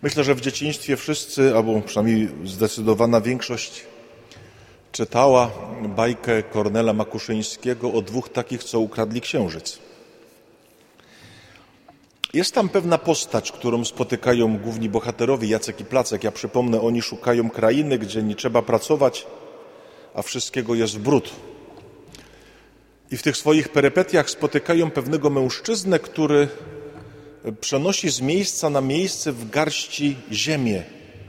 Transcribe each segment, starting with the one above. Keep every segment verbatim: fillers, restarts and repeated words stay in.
Myślę, że w dzieciństwie wszyscy, albo przynajmniej zdecydowana większość czytała bajkę Kornela Makuszyńskiego o dwóch takich, co ukradli księżyc. Jest tam pewna postać, którą spotykają główni bohaterowie, Jacek i Placek. Ja przypomnę, oni szukają krainy, gdzie nie trzeba pracować, a wszystkiego jest brud. I w tych swoich perypetiach spotykają pewnego mężczyznę, który przenosi z miejsca na miejsce w garści ziemię.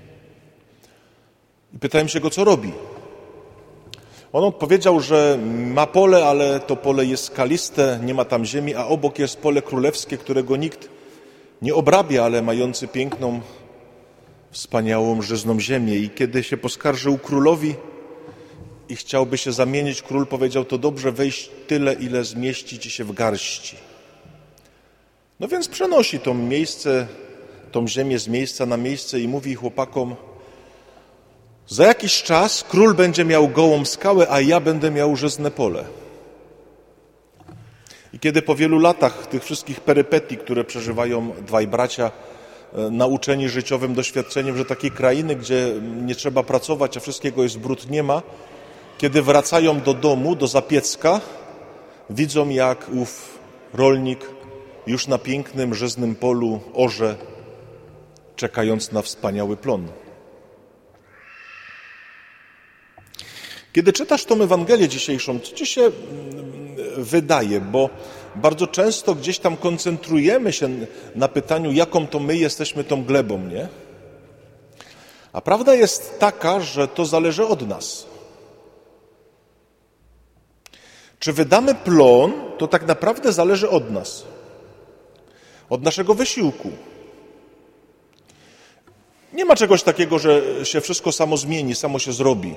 I pytałem się go, co robi. On odpowiedział, że ma pole, ale to pole jest skaliste, nie ma tam ziemi, a obok jest pole królewskie, którego nikt nie obrabia, ale mający piękną, wspaniałą, żyzną ziemię. I kiedy się poskarżył królowi i chciałby się zamienić, król powiedział, to dobrze, weź tyle, ile zmieści ci się w garści. No więc przenosi to miejsce, tą ziemię z miejsca na miejsce i mówi chłopakom, za jakiś czas król będzie miał gołą skałę, a ja będę miał żyzne pole. I kiedy po wielu latach tych wszystkich perypetii, które przeżywają dwaj bracia, nauczeni życiowym doświadczeniem, że takiej krainy, gdzie nie trzeba pracować, a wszystkiego jest brud, nie ma, kiedy wracają do domu, do Zapiecka, widzą, jak ów rolnik już na pięknym, żyznym polu orze, czekając na wspaniały plon. Kiedy czytasz tą Ewangelię dzisiejszą, co ci się wydaje? Bo bardzo często gdzieś tam koncentrujemy się na pytaniu, jaką to my jesteśmy tą glebą, nie? A prawda jest taka, że to zależy od nas. Czy wydamy plon, to tak naprawdę zależy od nas. Od naszego wysiłku. Nie ma czegoś takiego, że się wszystko samo zmieni, samo się zrobi.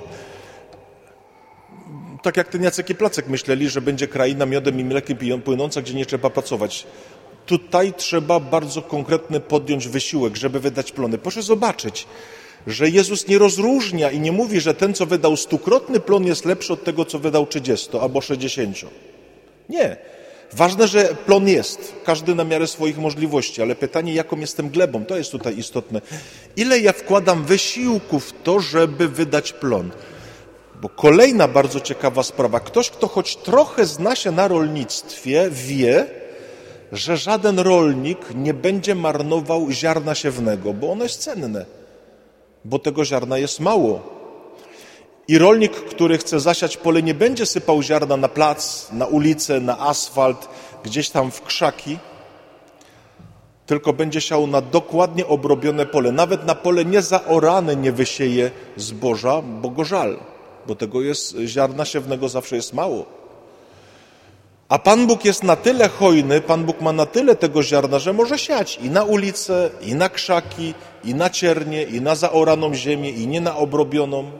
Tak jak ten Jacek i Placek myśleli, że będzie kraina miodem i mlekiem płynąca, gdzie nie trzeba pracować. Tutaj trzeba bardzo konkretny podjąć wysiłek, żeby wydać plony. Proszę zobaczyć, że Jezus nie rozróżnia i nie mówi, że ten, co wydał stukrotny plon, jest lepszy od tego, co wydał trzydziesto albo sześćdziesięcio. Nie. Ważne, że plon jest, każdy na miarę swoich możliwości, ale pytanie, jaką jestem glebą, to jest tutaj istotne. Ile ja wkładam wysiłku w to, żeby wydać plon? Bo kolejna bardzo ciekawa sprawa. Ktoś, kto choć trochę zna się na rolnictwie, wie, że żaden rolnik nie będzie marnował ziarna siewnego, bo ono jest cenne, bo tego ziarna jest mało. I rolnik, który chce zasiać pole, nie będzie sypał ziarna na plac, na ulicę, na asfalt, gdzieś tam w krzaki, tylko będzie siał na dokładnie obrobione pole. Nawet na pole niezaorane nie wysieje zboża, bo go żal, bo tego jest, ziarna siewnego zawsze jest mało. A Pan Bóg jest na tyle hojny, Pan Bóg ma na tyle tego ziarna, że może siać i na ulicę, i na krzaki, i na ciernie, i na zaoraną ziemię, i nie na obrobioną.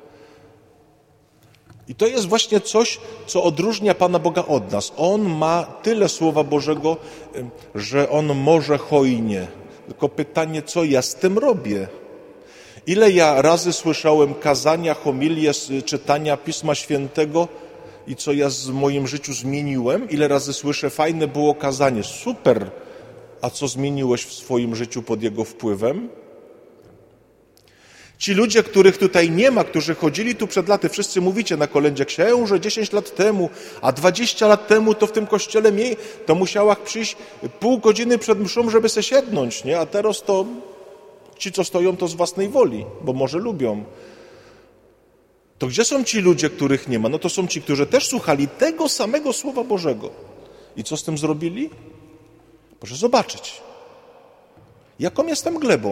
I to jest właśnie coś, co odróżnia Pana Boga od nas. On ma tyle Słowa Bożego, że On może hojnie. Tylko pytanie, co ja z tym robię? Ile ja razy słyszałem kazania, homilie, czytania Pisma Świętego i co ja w moim życiu zmieniłem? Ile razy słyszę, fajne było kazanie, super, a co zmieniłeś w swoim życiu pod jego wpływem? Ci ludzie, których tutaj nie ma, którzy chodzili tu przed laty, wszyscy mówicie na kolędzie, księże, dziesięć lat temu, a dwadzieścia lat temu to w tym kościele miej, to musiała przyjść pół godziny przed mszą, żeby se siednąć, nie? A teraz to ci, co stoją, to z własnej woli, bo może lubią. To gdzie są ci ludzie, których nie ma? No to są ci, którzy też słuchali tego samego Słowa Bożego. I co z tym zrobili? Proszę zobaczyć. Jaką jestem glebą?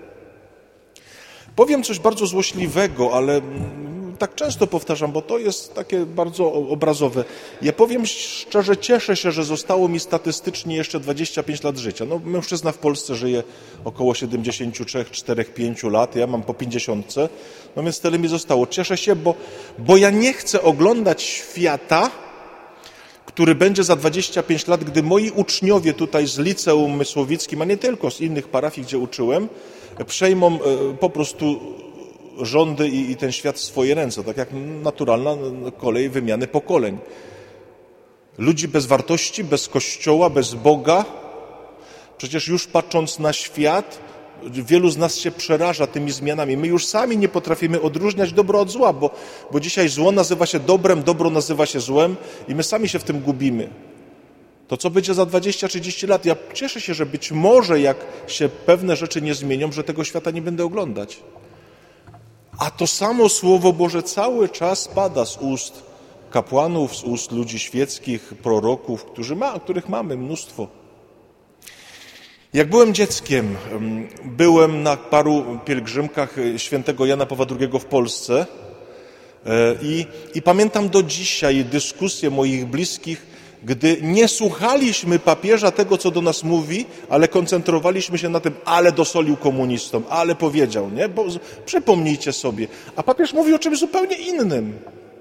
Powiem coś bardzo złośliwego, ale tak często powtarzam, bo to jest takie bardzo obrazowe. Ja powiem szczerze, cieszę się, że zostało mi statystycznie jeszcze dwadzieścia pięć lat życia. No, mężczyzna w Polsce żyje około siedemdziesiąt trzy, cztery, pięć lat, ja mam po pięćdziesiątce, no więc tyle mi zostało. Cieszę się, bo, bo ja nie chcę oglądać świata, który będzie za dwadzieścia pięć lat, gdy moi uczniowie tutaj z Liceum Mysłowickim, a nie tylko z innych parafii, gdzie uczyłem, przejmą po prostu rządy i, i ten świat w swoje ręce, tak jak naturalna kolej wymiany pokoleń. Ludzi bez wartości, bez Kościoła, bez Boga. Przecież już patrząc na świat, Wielu z nas się przeraża tymi zmianami. My już sami nie potrafimy odróżniać dobro od zła, bo, bo dzisiaj zło nazywa się dobrem, dobro nazywa się złem i my sami się w tym gubimy. To co będzie za dwadzieścia trzydzieści lat? Ja cieszę się, że być może jak się pewne rzeczy nie zmienią, że tego świata nie będę oglądać. A to samo Słowo Boże cały czas pada z ust kapłanów, z ust ludzi świeckich, proroków, którzy ma, których mamy mnóstwo. Jak byłem dzieckiem, byłem na paru pielgrzymkach świętego Jana Pawła drugiego w Polsce i, i pamiętam do dzisiaj dyskusje moich bliskich, gdy nie słuchaliśmy papieża tego, co do nas mówi, ale koncentrowaliśmy się na tym, ale dosolił komunistom, ale powiedział, nie? Bo przypomnijcie sobie. A papież mówi o czymś zupełnie innym.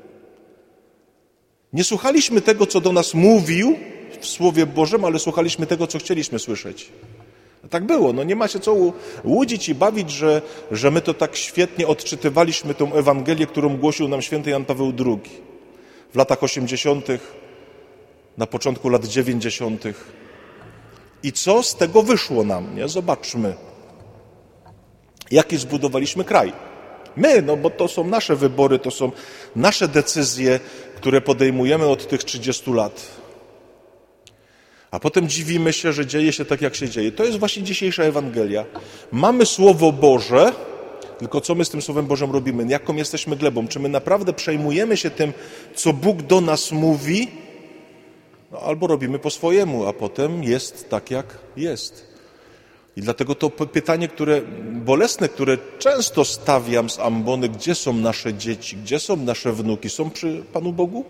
Nie słuchaliśmy tego, co do nas mówił w Słowie Bożym, ale słuchaliśmy tego, co chcieliśmy słyszeć. Tak było. No nie ma się co łudzić i bawić, że, że my to tak świetnie odczytywaliśmy tą Ewangelię, którą głosił nam święty Jan Paweł drugi. W latach osiemdziesiątych, na początku lat dziewięćdziesiątych. I co z tego wyszło nam? Nie? Zobaczmy. Jaki zbudowaliśmy kraj? My, no bo to są nasze wybory, to są nasze decyzje, które podejmujemy od tych trzydziestu lat. A potem dziwimy się, że dzieje się tak, jak się dzieje. To jest właśnie dzisiejsza Ewangelia. Mamy Słowo Boże, tylko co my z tym Słowem Bożym robimy? Jaką jesteśmy glebą? Czy my naprawdę przejmujemy się tym, co Bóg do nas mówi? No, albo robimy po swojemu, a potem jest tak, jak jest. I dlatego to pytanie, które bolesne, które często stawiam z ambony, gdzie są nasze dzieci, gdzie są nasze wnuki, są przy Panu Bogu?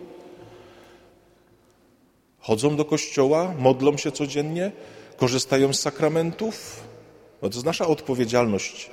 Chodzą do kościoła, modlą się codziennie, korzystają z sakramentów? No to jest nasza odpowiedzialność.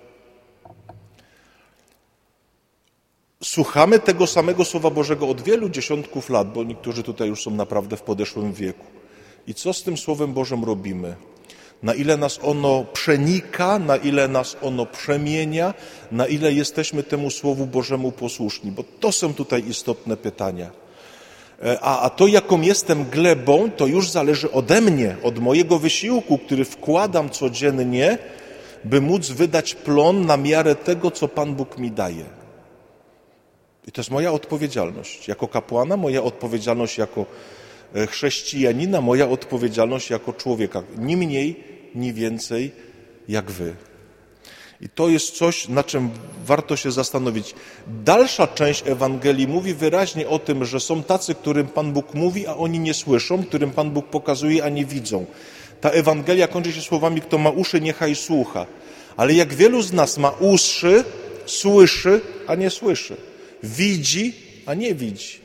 Słuchamy tego samego Słowa Bożego od wielu dziesiątków lat, bo niektórzy tutaj już są naprawdę w podeszłym wieku. I co z tym Słowem Bożym robimy? Na ile nas ono przenika, na ile nas ono przemienia, na ile jesteśmy temu Słowu Bożemu posłuszni? Bo to są tutaj istotne pytania. A, a to, jaką jestem glebą, to już zależy ode mnie, od mojego wysiłku, który wkładam codziennie, by móc wydać plon na miarę tego, co Pan Bóg mi daje. I to jest moja odpowiedzialność jako kapłana, moja odpowiedzialność jako chrześcijanina, moja odpowiedzialność jako człowieka. Ni mniej, ni więcej jak wy. I to jest coś, na czym warto się zastanowić. Dalsza część Ewangelii mówi wyraźnie o tym, że są tacy, którym Pan Bóg mówi, a oni nie słyszą, którym Pan Bóg pokazuje, a nie widzą. Ta Ewangelia kończy się słowami, kto ma uszy, niechaj słucha. Ale jak wielu z nas ma uszy, słyszy, a nie słyszy. Widzi, a nie widzi.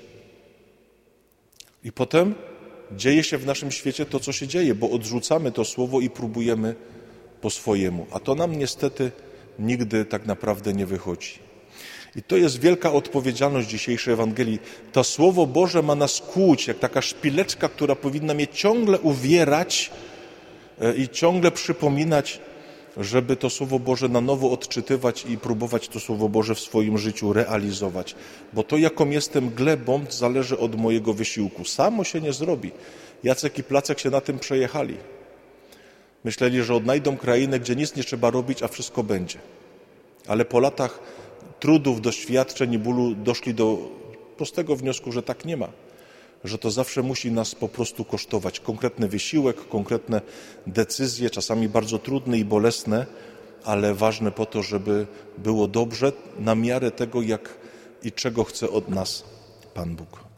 I potem dzieje się w naszym świecie to, co się dzieje, bo odrzucamy to słowo i próbujemy po swojemu. A to nam niestety nigdy tak naprawdę nie wychodzi. I to jest wielka odpowiedzialność dzisiejszej Ewangelii. To Słowo Boże ma nas kłuć, jak taka szpileczka, która powinna mnie ciągle uwierać i ciągle przypominać, żeby to Słowo Boże na nowo odczytywać i próbować to Słowo Boże w swoim życiu realizować. Bo to, jaką jestem glebą, zależy od mojego wysiłku. Samo się nie zrobi. Jacek i Placek się na tym przejechali. Myśleli, że odnajdą krainę, gdzie nic nie trzeba robić, a wszystko będzie. Ale po latach trudów, doświadczeń i bólu doszli do prostego wniosku, że tak nie ma. Że to zawsze musi nas po prostu kosztować. Konkretny wysiłek, konkretne decyzje, czasami bardzo trudne i bolesne, ale ważne po to, żeby było dobrze na miarę tego, jak i czego chce od nas Pan Bóg.